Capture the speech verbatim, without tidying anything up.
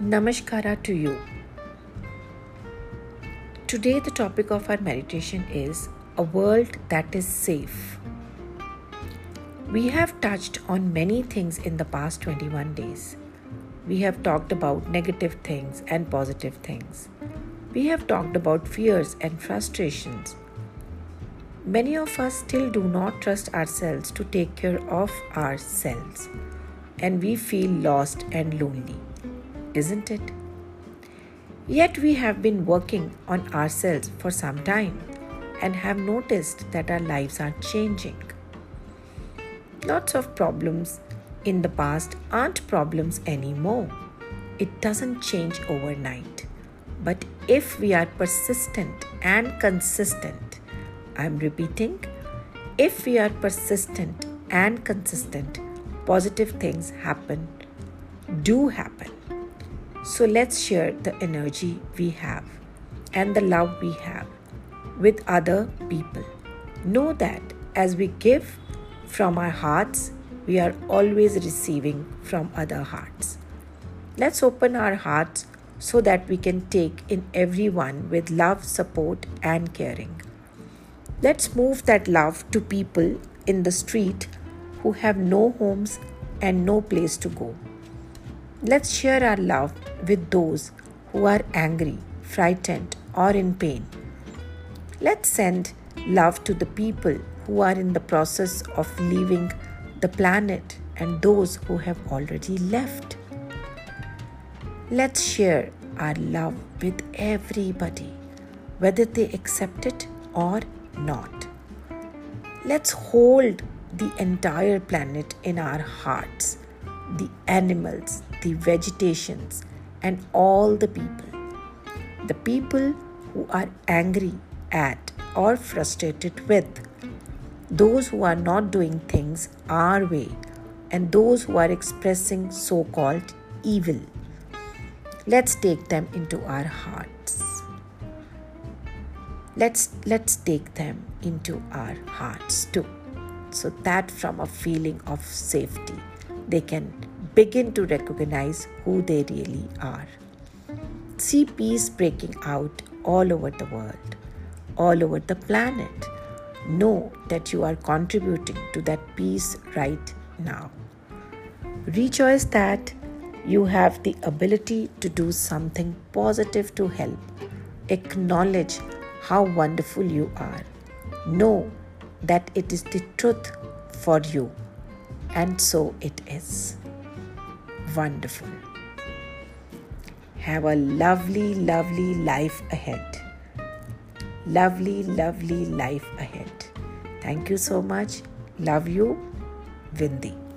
Namaskara to you. Today the topic of our meditation is a world that is safe. We have touched on many things in the past twenty-one days. We have talked about negative things and positive things. We have talked about fears and frustrations. Many of us still do not trust ourselves to take care of ourselves, and we feel lost and lonely. Isn't it? Yet we have been working on ourselves for some time and have noticed that our lives are changing. Lots of problems in the past aren't problems anymore. It doesn't change overnight. But if we are persistent and consistent, I'm repeating, if we are persistent and consistent, positive things happen, do happen. So let's share the energy we have and the love we have with other people. Know that as we give from our hearts, we are always receiving from other hearts. Let's open our hearts so that we can take in everyone with love, support, and caring. Let's move that love to people in the street who have no homes and no place to go. Let's share our love with those who are angry, frightened, or in pain. Let's send love to the people who are in the process of leaving the planet and those who have already left. Let's share our love with everybody, whether they accept it or not. Let's hold the entire planet in our hearts, the animals, the vegetations, and all the people. The people who are angry at or frustrated with, those who are not doing things our way, and those who are expressing so-called evil. Let's take them into our hearts. Let's, let's take them into our hearts too, so that from a feeling of safety, they can begin to recognize who they really are. See peace breaking out all over the world, all over the planet. Know that you are contributing to that peace right now. Rejoice that you have the ability to do something positive to help. Acknowledge how wonderful you are. Know that it is the truth for you. And so it is. Wonderful. Have a lovely, lovely life ahead. Lovely, lovely life ahead. Thank you so much. Love you, Vindi.